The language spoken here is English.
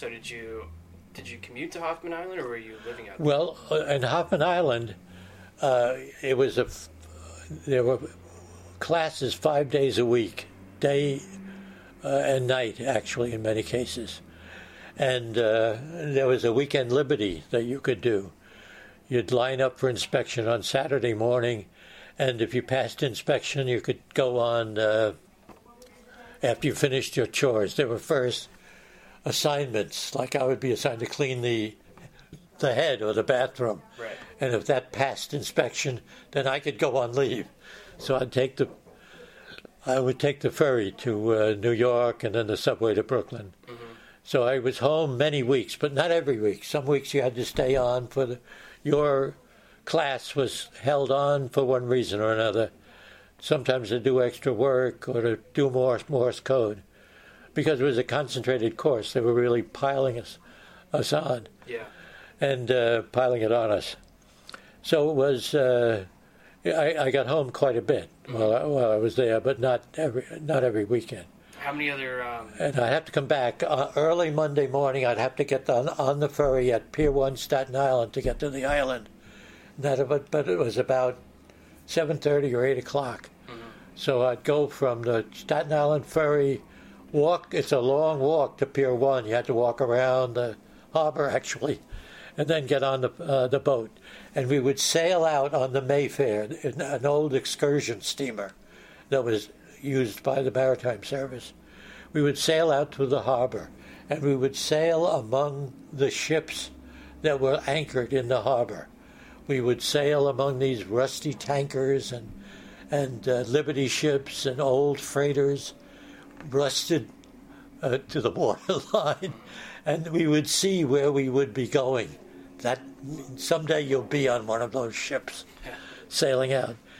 So did you commute to Hoffman Island, or were you living out there? Well, in Hoffman Island, it was there were classes 5 days a week, day and night, actually, in many cases. And there was a weekend liberty that you could do. You'd line up for inspection on Saturday morning, and if you passed inspection, you could go on after you finished your chores. There were first assignments, like I would be assigned to clean the head or the bathroom. Right. And if that passed inspection, then I could go on leave. So I would take the ferry to New York and then the subway to Brooklyn. Mm-hmm. So I was home many weeks, but not every week. Some weeks you had to stay on for your class was held on for one reason or another. Sometimes to do extra work or to do Morse code. Because it was a concentrated course, they were really piling us on. Yeah. And piling it on us. So it was, I got home quite a bit while I was there, but not every weekend. How many other... And I'd have to come back early Monday morning. I'd have to get on the ferry at Pier 1, Staten Island to get to the island. But it was about 7:30 or 8 o'clock. Mm-hmm. So I'd go from the Staten Island ferry, it's a long walk to Pier 1. You had to walk around the harbor, actually, and then get on the boat. And we would sail out on the Mayfair, an old excursion steamer that was used by the Maritime Service. We would sail out to the harbor, and we would sail among the ships that were anchored in the harbor. We would sail among these rusty tankers and Liberty ships and old freighters, rusted to the waterline, and we would see where we would be going. That someday you'll be on one of those ships sailing out.